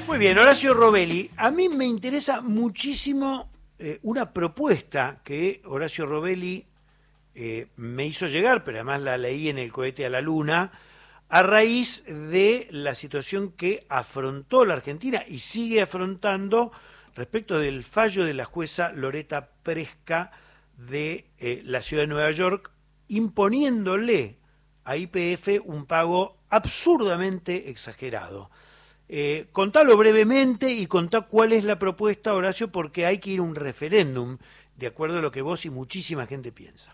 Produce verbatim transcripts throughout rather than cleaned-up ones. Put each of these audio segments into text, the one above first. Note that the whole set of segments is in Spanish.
Muy bien, Horacio Robelli. A mí me interesa muchísimo eh, una propuesta que Horacio Robelli eh, me hizo llegar, pero además la leí en el cohete a la luna, a raíz de la situación que afrontó la Argentina y sigue afrontando respecto del fallo de la jueza Loreta Presca de eh, la ciudad de Nueva York, imponiéndole a Y P F un pago absurdamente exagerado. Eh, contalo brevemente y contá cuál es la propuesta, Horacio, porque hay que ir a un referéndum, de acuerdo a lo que vos y muchísima gente piensa.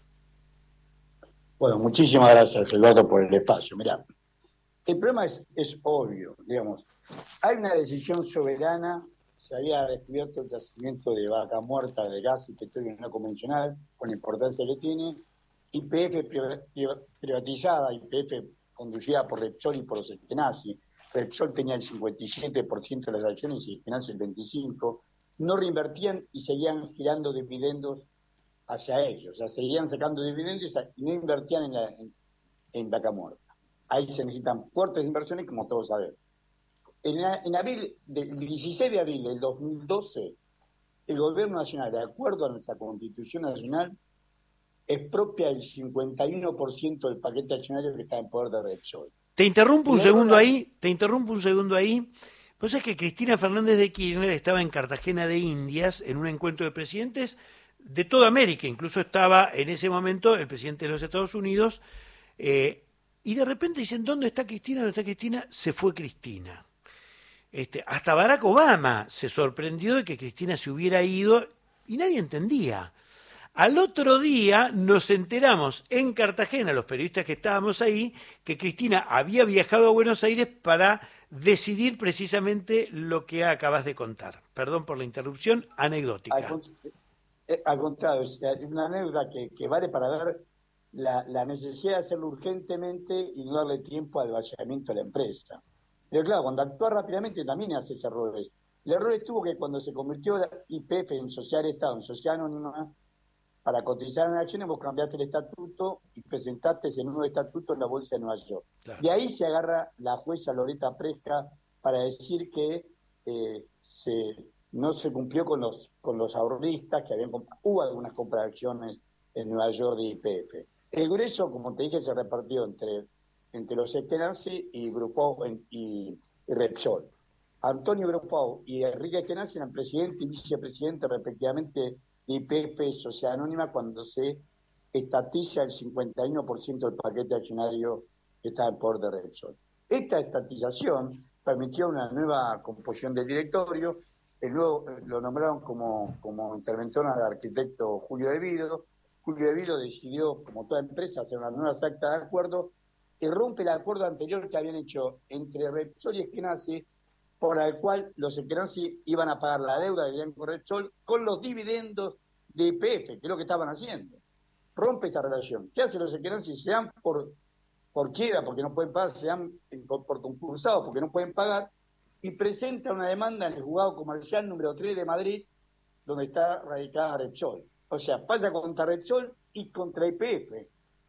Bueno, muchísimas gracias, Eduardo, por el espacio. Mirá, el problema es, es obvio, digamos. Hay una decisión soberana, se había descubierto el yacimiento de Vaca Muerta de gas y petróleo no convencional, con la importancia que tiene, Y P F privatizada, Y P F conducida por Repsol y por los Eskenazi. Repsol tenía el cincuenta y siete por ciento de las acciones y Eskenazi el veinticinco por ciento. No reinvertían y seguían girando dividendos hacia ellos. O sea, seguían sacando dividendos y no invertían en, la, en, en Vaca Muerta. Ahí se necesitan fuertes inversiones, como todos sabemos. En, en abril, el dieciséis de abril del dos mil doce, el gobierno nacional, de acuerdo a nuestra Constitución Nacional, expropia el cincuenta y uno por ciento del paquete accionario que está en poder de Repsol. Te interrumpo un segundo ahí, te interrumpo un segundo ahí. Vos sabés que Cristina Fernández de Kirchner estaba en Cartagena de Indias en un encuentro de presidentes de toda América, incluso estaba en ese momento el presidente de los Estados Unidos, eh, y de repente dicen, ¿dónde está Cristina? ¿Dónde está Cristina? Se fue Cristina. Este, hasta Barack Obama se sorprendió de que Cristina se hubiera ido y nadie entendía. Al otro día nos enteramos en Cartagena, los periodistas que estábamos ahí, que Cristina había viajado a Buenos Aires para decidir precisamente lo que acabas de contar. Perdón por la interrupción, anecdótica. Al, al contrario, es una anécdota que, que vale para ver la, la necesidad de hacerlo urgentemente y no darle tiempo al vaciamiento de la empresa. Pero claro, cuando actúa rápidamente también hace errores. El error estuvo que cuando se convirtió la Y P F en sociedad de Estado, en sociedad anónima, para cotizar en acciones vos cambiaste el estatuto y presentaste ese nuevo estatuto en la Bolsa de Nueva York. Claro. De ahí se agarra la jueza Loreta Presca para decir que eh, se, no se cumplió con los con los ahorristas, que habían hubo algunas compras de acciones en Nueva York de Y P F. El grueso, como te dije, se repartió entre, entre los Eskenazi y Gruppo y, y Repsol. Antonio Gruppo y Enrique Eskenazi eran presidente y vicepresidente respectivamente de Y P F Sociedad Anónima cuando se estatiza el cincuenta y uno por ciento del paquete accionario que está en poder de Repsol. Esta estatización permitió una nueva composición del directorio. El nuevo, lo nombraron como, como interventor al arquitecto Julio De Vido. Julio De Vido decidió, como toda empresa, hacer una nueva acta de acuerdo y rompe el acuerdo anterior que habían hecho entre Repsol y Eskenazi, por el cual los Eskenazi iban a pagar la deuda que tenían con Repsol con los dividendos de Y P F, que es lo que estaban haciendo. Rompe esa relación. ¿Qué hacen los Eskenazi? Se dan por, por quiebra, porque no pueden pagar, se dan por, por concursados, porque no pueden pagar, y presenta una demanda en el juzgado comercial número tres de Madrid, donde está radicada Repsol. O sea, pasa contra Repsol y contra Y P F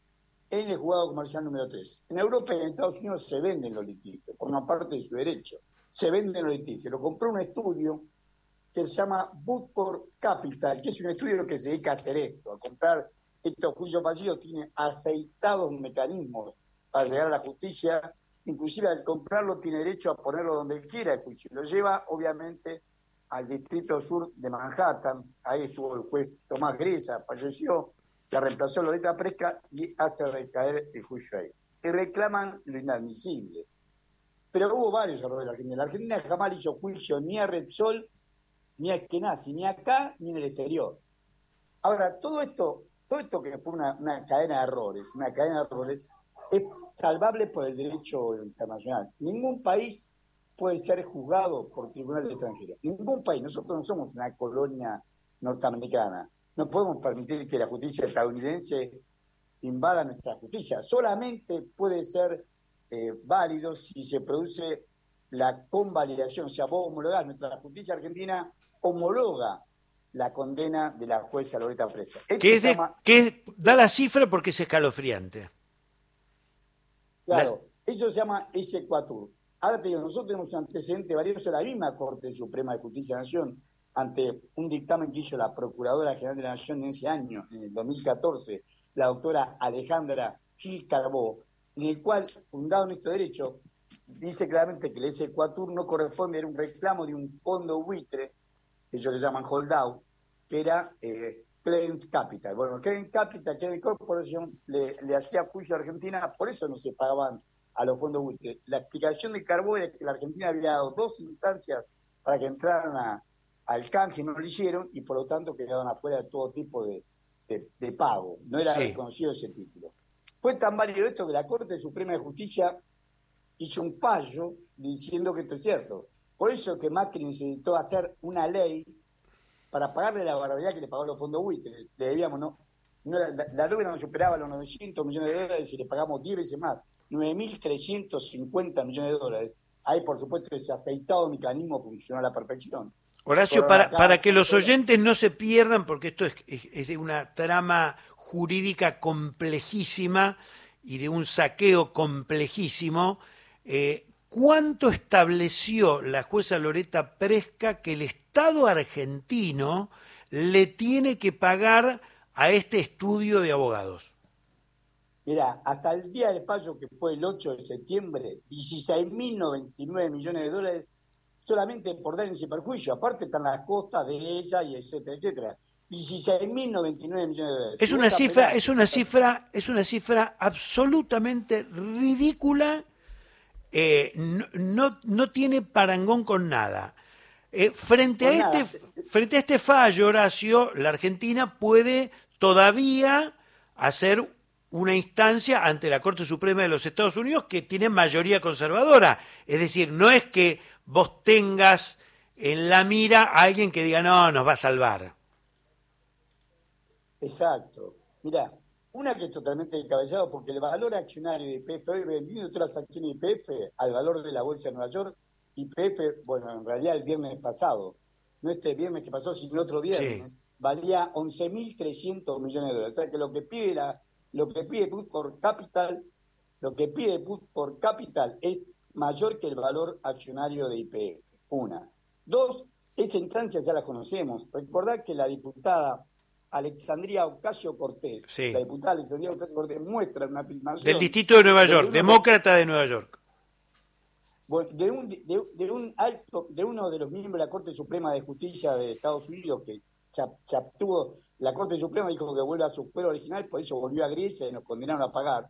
en el juzgado comercial número tres. En Europa y en Estados Unidos se venden los litigios, forman parte de su derecho. Se venden los litigios. Lo compró un estudio que se llama Woodford Capital, que es un estudio que se dedica a hacer esto, a comprar estos juicios fallidos, tiene aceitados mecanismos para llegar a la justicia, inclusive al comprarlo tiene derecho a ponerlo donde quiera el juicio. Lo lleva, obviamente, al distrito sur de Manhattan, ahí estuvo el juez Tomás Gresa, falleció, la reemplazó Loreta Presca y hace recaer el juicio ahí. Y reclaman lo inadmisible. Pero hubo varios errores en la Argentina. La Argentina jamás hizo juicio ni a Repsol, ni a Eskenazi, ni acá, ni en el exterior. Ahora, todo esto, todo esto que fue una, una cadena de errores, una cadena de errores, es salvable por el derecho internacional. Ningún país puede ser juzgado por tribunales extranjeros. Ningún país. Nosotros no somos una colonia norteamericana. No podemos permitir que la justicia estadounidense invada nuestra justicia. Solamente puede ser eh, válido si se produce la convalidación. O sea, vos homologás, nuestra justicia argentina homologa la condena de la jueza Loreta Presca. Que, es de, llama... que da la cifra porque es escalofriante. Claro, la... eso se llama exequatur. Ahora te digo, nosotros tenemos un antecedente valioso de la misma Corte Suprema de Justicia de la Nación ante un dictamen que hizo la Procuradora General de la Nación en ese año, en el dos mil catorce, la doctora Alejandra Gil Carbó, en el cual, fundado en estos derechos, dice claramente que el S Ecuatur no corresponde a un reclamo de un fondo buitre, que ellos le llaman holdout, que era eh, Credit Capital. Bueno, Credit Capital, Credit Corporation, le, le hacía juicio a Argentina, por eso no se pagaban a los fondos buitre. La explicación de Carbó era que la Argentina había dado dos instancias para que entraran a, al canje, no lo hicieron, y por lo tanto quedaban afuera de todo tipo de, de, de pago. No era Sí. reconocido ese título. Fue tan válido esto que la Corte Suprema de Justicia hizo un fallo diciendo que esto es cierto. Por eso que Macri necesitó hacer una ley para pagarle la barbaridad que le pagó los fondos buitres. Le debíamos, no, no la, la deuda no superaba los novecientos millones de dólares y le pagamos diez veces más, nueve mil trescientos cincuenta millones de dólares. Ahí, por supuesto, ese aceitado mecanismo funcionó a la perfección. Horacio, para, para que los oyentes no se pierdan, porque esto es, es, es de una trama jurídica complejísima y de un saqueo complejísimo, eh, ¿cuánto estableció la jueza Loreta Presca que el Estado argentino le tiene que pagar a este estudio de abogados? Mirá, hasta el día del fallo, que fue el ocho de septiembre, dieciséis mil noventa y nueve millones de dólares solamente por daños y perjuicio. Aparte están las costas de ella y etcétera, etcétera. dieciséis mil noventa y nueve millones de dólares. Es una cifra, es una cifra, es una cifra absolutamente ridícula. Eh, no, no, no tiene parangón con nada. Eh, frente, a este, frente a este fallo, Horacio, la Argentina puede todavía hacer una instancia ante la Corte Suprema de los Estados Unidos que tiene mayoría conservadora. Es decir, no es que vos tengas en la mira a alguien que diga, no, nos va a salvar. Exacto. Mirá, una que es totalmente descabellado, porque el valor accionario de Y P F, hoy vendiendo todas las acciones de Y P F al valor de la Bolsa de Nueva York, Y P F, bueno, en realidad el viernes pasado, no este viernes que pasó, sino otro viernes, sí, valía once mil trescientos millones de dólares. O sea que lo que pide la, lo que pide Put por Capital, lo que pide Put por Capital es mayor que el valor accionario de Y P F. Una. Dos, esa instancia ya la conocemos. Recordad que la diputada Alexandria Ocasio-Cortez, sí, la diputada Alexandria Ocasio-Cortez muestra una filmación... Del Distrito de Nueva York, de demócrata de Nueva York. Bueno, de, un, de, de, un alto, de uno de los miembros de la Corte Suprema de Justicia de Estados Unidos, que se, se obtuvo, la Corte Suprema dijo que vuelve a su fuero original, por eso volvió a Grecia y nos condenaron a pagar.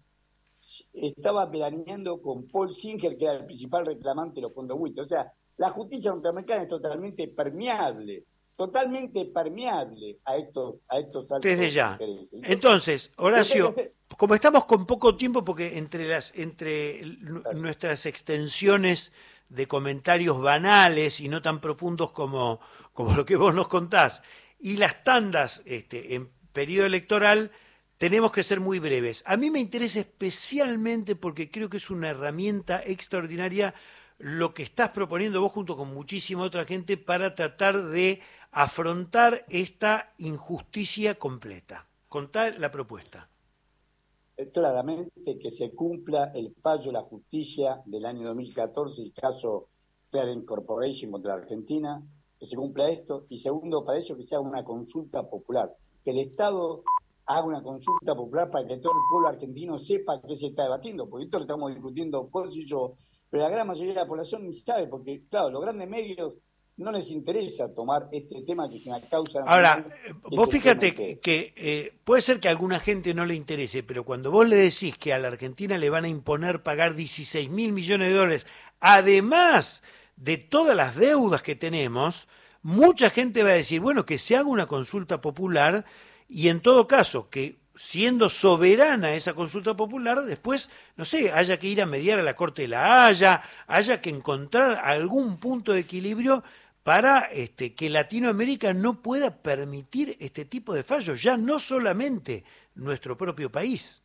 Estaba veraneando con Paul Singer, que era el principal reclamante de los fondos buitres. O sea, la justicia norteamericana es totalmente permeable, totalmente permeable a estos, a estos altos desde ya. intereses. Entonces, Horacio, como estamos con poco tiempo, porque entre las entre claro. nuestras extensiones de comentarios banales y no tan profundos como, como lo que vos nos contás, y las tandas este, en periodo electoral, tenemos que ser muy breves. A mí me interesa especialmente porque creo que es una herramienta extraordinaria lo que estás proponiendo vos junto con muchísima otra gente para tratar de afrontar esta injusticia completa. Contá la propuesta. Claramente que se cumpla el fallo de la justicia del año dos mil catorce, el caso Credit Corporation contra la Argentina, que se cumpla esto, y segundo, para eso que se haga una consulta popular, que el Estado haga una consulta popular para que todo el pueblo argentino sepa qué se está debatiendo, porque esto lo estamos discutiendo vos y yo, pero la gran mayoría de la población ni sabe, porque claro, los grandes medios no les interesa tomar este tema que es una causa nacional. Ahora, vos fíjate que, que eh, puede ser que a alguna gente no le interese, pero cuando vos le decís que a la Argentina le van a imponer pagar dieciséis mil millones de dólares, además de todas las deudas que tenemos, mucha gente va a decir, bueno, que se haga una consulta popular y en todo caso, que siendo soberana esa consulta popular, después, no sé, haya que ir a mediar a la Corte de la Haya, haya que encontrar algún punto de equilibrio para este, que Latinoamérica no pueda permitir este tipo de fallos, ya no solamente nuestro propio país.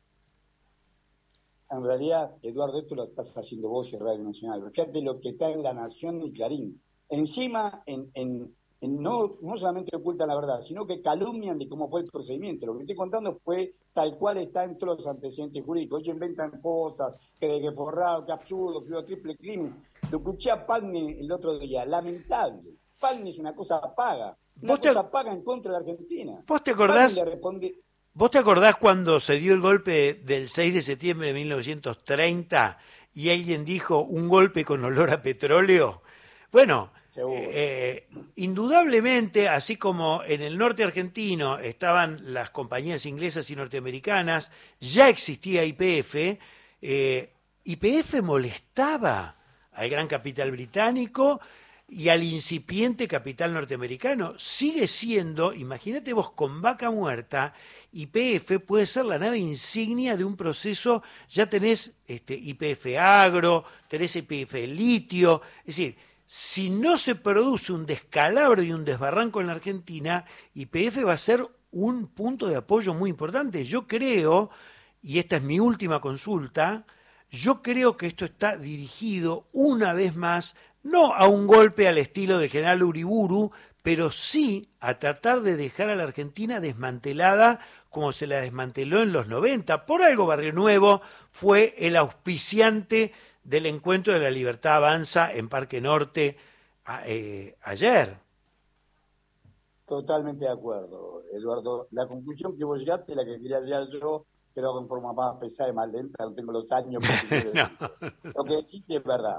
En realidad, Eduardo, esto lo estás haciendo vos y Radio Nacional. Fíjate lo que está en La Nación y Clarín. Encima, en, en, no, no solamente ocultan la verdad, sino que calumnian de cómo fue el procedimiento. Lo que estoy contando fue tal cual está en todos los antecedentes jurídicos. Ellos inventan cosas, que, que forrado, que absurdo, que hubo triple crimen. Lo escuché a Pagni el otro día, lamentable. Pagni es una cosa paga, una te, cosa paga en contra de la Argentina. ¿Vos te acordás? Le responde, ¿Vos te acordás cuando se dio el golpe del seis de septiembre de mil novecientos treinta y alguien dijo un golpe con olor a petróleo? Bueno, eh, indudablemente, así como en el norte argentino estaban las compañías inglesas y norteamericanas, ya existía Y P F, eh, Y P F molestaba al gran capital británico y al incipiente capital norteamericano. Sigue siendo, imagínate vos, con Vaca Muerta, Y P F puede ser la nave insignia de un proceso. Ya tenés este, Y P F agro, tenés Y P F litio, es decir, si no se produce un descalabro y un desbarranco en la Argentina, Y P F va a ser un punto de apoyo muy importante. Yo creo, y esta es mi última consulta, yo creo que esto está dirigido una vez más no a un golpe al estilo de General Uriburu, pero sí a tratar de dejar a la Argentina desmantelada como se la desmanteló en los noventa. Por algo Barrio Nuevo fue el auspiciante del Encuentro de la Libertad Avanza en Parque Norte eh, ayer. Totalmente de acuerdo, Eduardo. La conclusión que vos llegaste, la que quería llegar yo, pero en forma más pesada y más lenta, no tengo los años. No. Lo que decís es verdad.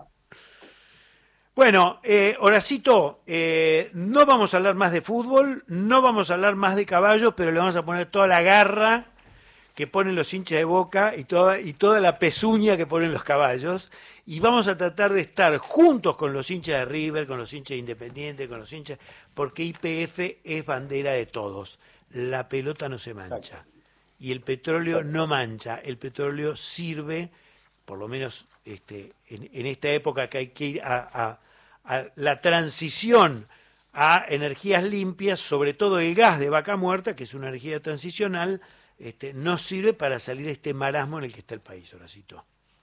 Bueno, eh, Horacito, eh, no vamos a hablar más de fútbol, no vamos a hablar más de caballos, pero le vamos a poner toda la garra que ponen los hinchas de Boca y toda, y toda la pezuña que ponen los caballos, y vamos a tratar de estar juntos con los hinchas de River, con los hinchas de Independiente, con los hinchas, porque Y P F es bandera de todos. La pelota no se mancha. Exacto. Y el petróleo Exacto. no mancha, el petróleo sirve, por lo menos este, en, en esta época que hay que ir a, a, a la transición a energías limpias, sobre todo el gas de Vaca Muerta, que es una energía transicional, este, no sirve para salir de este marasmo en el que está el país, Horacito.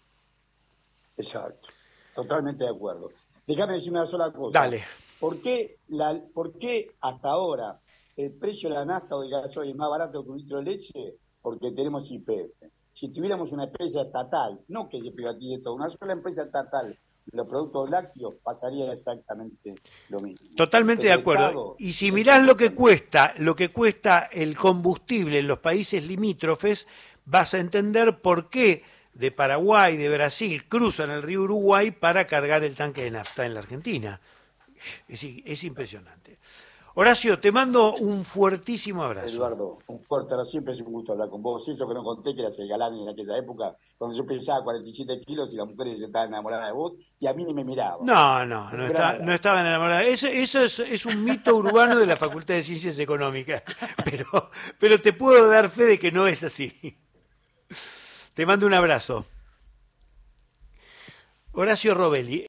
Exacto, totalmente de acuerdo. Déjame decirme una sola cosa. Dale. ¿Por qué, la, ¿Por qué hasta ahora el precio de la nafta o del gasoil es más barato que un litro de leche? Porque tenemos Y P F. Si tuviéramos una empresa estatal, no que se privatice todo, una sola empresa estatal, los productos lácteos, pasaría exactamente lo mismo. Totalmente de acuerdo. Y si mirás lo que cuesta, lo que cuesta el combustible en los países limítrofes, vas a entender por qué de Paraguay, de Brasil, cruzan el río Uruguay para cargar el tanque de nafta en la Argentina. Es, es impresionante. Horacio, te mando un fuertísimo abrazo. Eduardo, un fuerte abrazo. Siempre es un gusto hablar con vos. Eso que no conté, que eras el galán en aquella época, cuando yo pesaba cuarenta y siete kilos y las mujeres se estaban enamoradas de vos, y a mí ni me miraban. No, no, no, está, no estaban enamoradas. Eso, eso es, es un mito urbano de la Facultad de Ciencias Económicas, pero, pero te puedo dar fe de que no es así. Te mando un abrazo. Horacio Robelli.